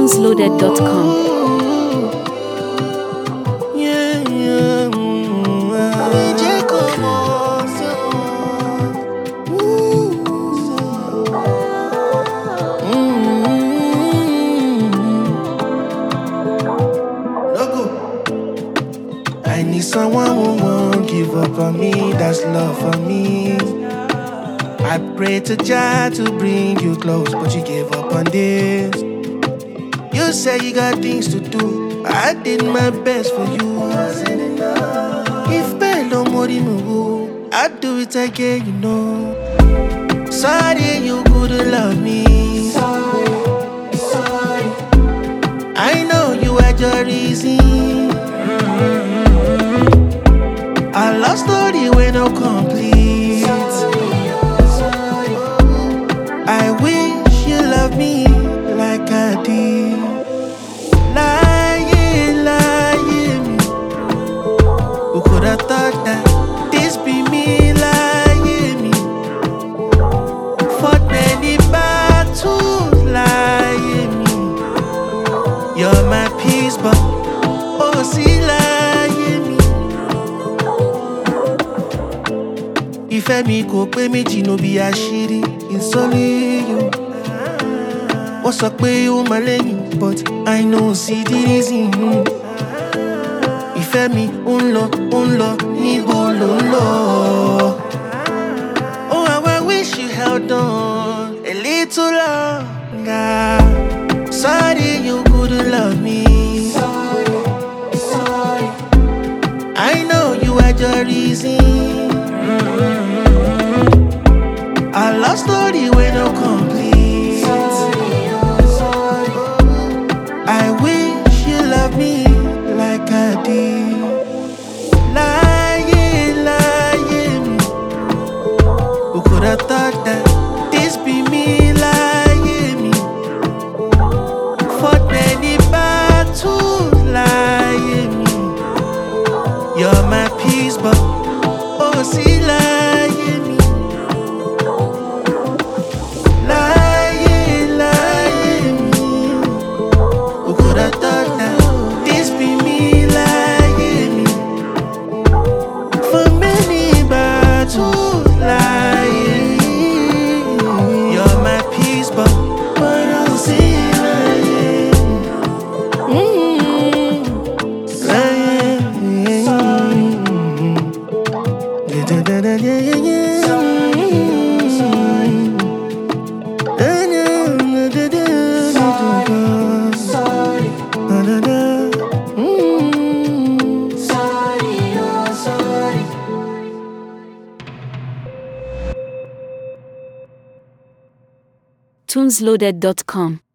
Tunesloaded.com. I need someone who won't give up on me, that's love for me. I pray to Jah to bring you close, but you gave up on this. You say you got things to do, I did my best for you. If Bello Morimu, I'd do it again, you know. Sorry you couldn't love me. Sorry. I know you had your reason. Our love story went no complete. I wish you loved me like I did. Lying me. Who could have thought that this be me lying me? Fought many battles lying me. You're my peace, but oh, see lying me. Ìfẹ́ mi kò pé méjì no bí àṣírí, it's only you. Wọ́n sọ pé ó máa lẹ́yìn, but I know see the reason. Ìfẹ́ mi ó ń lọ, níbo ló ń lọ? Oh, how I wish you held on a little longer. Sorry you couldn't love me. Sorry. I know you had your reason. Our love story went no complete. I wish you loved me like I did. Lying me. Who could have thought that this be me lying me? Fought many battles lying me. You're my peace, but oh, see lying me. Lying me. Who could have thought that this be me lying me? For many battles lying. You're my peace, but I'll see lying. Tunesloaded.com.